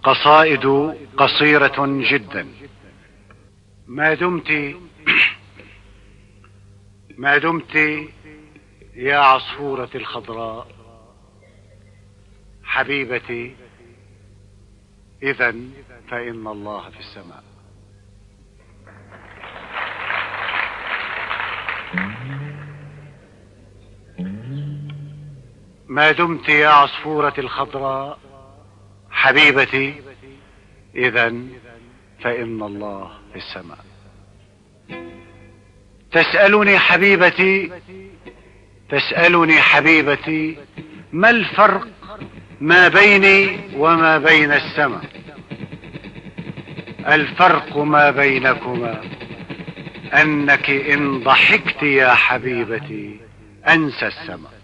قصائد قصيرة جدا. ما دمت يا عصفورة الخضراء حبيبتي، إذن فإن الله في السماء. ما دمت يا عصفورة الخضراء حبيبتي، إذن فإن الله في السماء. تسألني حبيبتي ما الفرق ما بيني وما بين السماء؟ الفرق ما بينكما أنك إن ضحكت يا حبيبتي أنسى السماء.